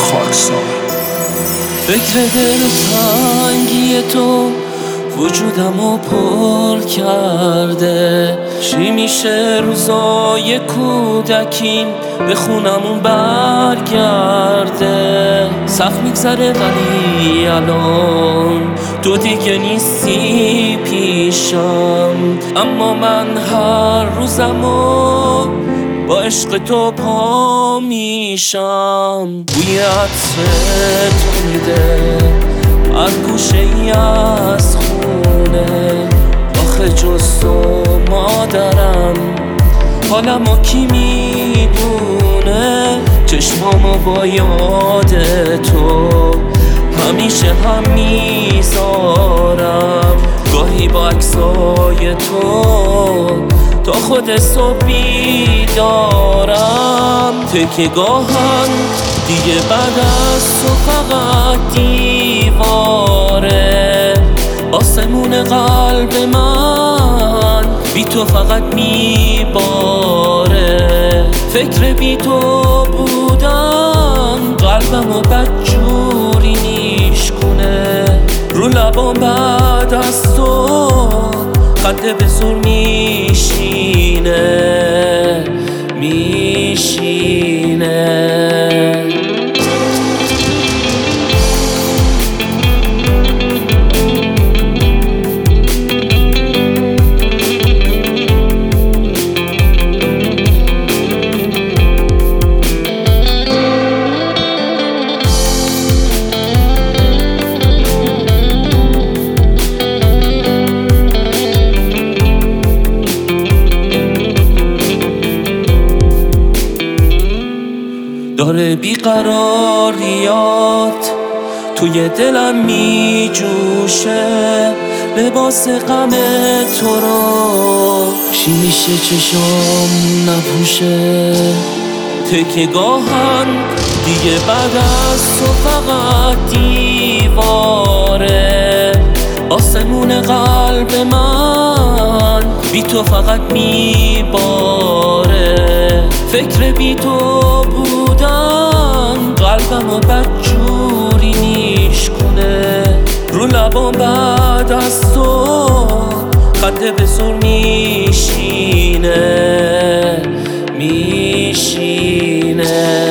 خاکسار. فکر دلتنگی تو وجودمو پر کرده. چی میشه روزای کودکیم به خونمون برگرده؟ سخت میگذره ولی الان تو دیگه نیستی پیشم، اما من هر روزمو با عشق تو پا میشم. بوی عطر تو میده هر گوشه ای از خونه، آخه جز تو مادرم حالمو کی میدونه؟ چشمامو با یاد تو همیشه هم میذارم، گاهی با عکسای تو تا خود صبح بیدارم. تکیه گاهم دیگه بعد از تو فقط دیواره، آسمون قلب من بی تو فقط میباره. فکر بی تو بودن قلبمو بدجوری میشکنه، رو لبام بعد از تو خنده به زور میشینه. داره بیقراریات توی دلم میجوشه، لباس غم تو رو چی میشه چشام نپوشه؟ تکیه گاهم دیگه بعد از تو فقط دیواره، آسمون قلب من بی تو فقط میباره. فکر بی تو بودن قلبمو بدجوری میشکنه، رو لبام بعد از تو خنده به زور میشینه.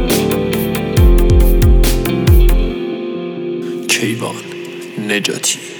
کیوان نجاتی.